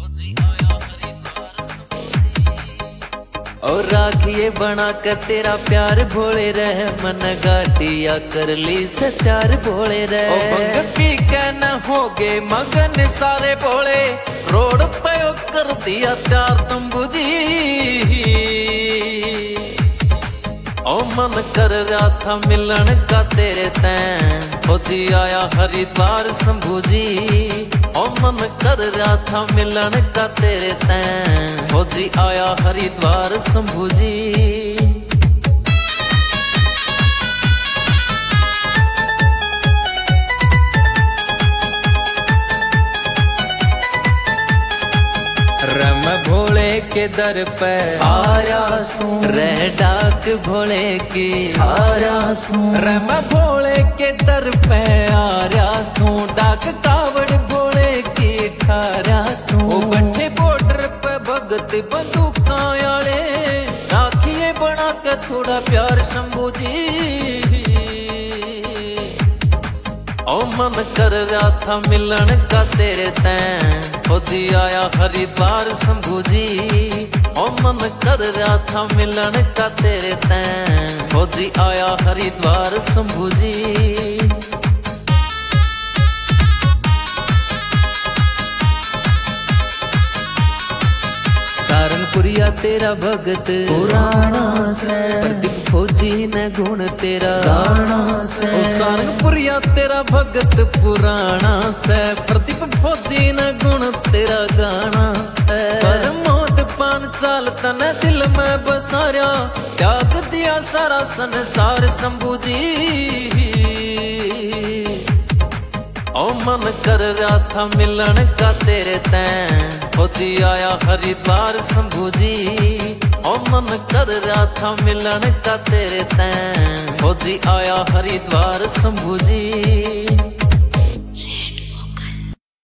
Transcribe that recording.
और राखिए बना कर तेरा प्यार भोले रहे, मन गाटिया कर ली से प्यार भोले रहे। भक्ति के न होगे मगन सारे बोले, रोड पे कर दिया प्यार तुम बुझी। ओ मन कर रहा था मिलन का तेरे तैं, ओ जी आया हरिद्वार शंभू जी। ओ मन कर रहा था मिलन का तेरे तैं, ओ जी आया हरिद्वार शंभू जी। रम भोले के दर पे आया सू रह डाक भोले की आया सू, रम भोले के दर पे आया सू, डाक कावड़ भोले की ठारा सू। ओ बट्टे बॉर्डर पे भगत बंदूका आले, राखिए बना के थोड़ा प्यार शंभू जी। ओ मन कर रहा था मिलन का तेरे तैं, ओ जी आया हरिद्वार शंभू जी। ओ मन कर रहा था मिलन का तेरे तैं, ओ जी आया हरिद्वार शंभू जी। सारंगपुरिया तेरा भगत पुराना से, प्रदीप फौजी ने गुण तेरा गाना से। ओ सारंगपुरिया तेरा भगत पुराना से, प्रदीप फौजी ने गुण तेरा गाना से। परमोद पान चाल तने दिल में बसाया, त्याग दिया सारा संसार शंभू जी। ओ मन कर रहा था मिलन का तेरे तैं, ओ जी आया हरिद्वार शंभू जी। ओ मन कर रहा था मिलन का तेरे तैं, ओ जी आया हरिद्वार शंभू जी।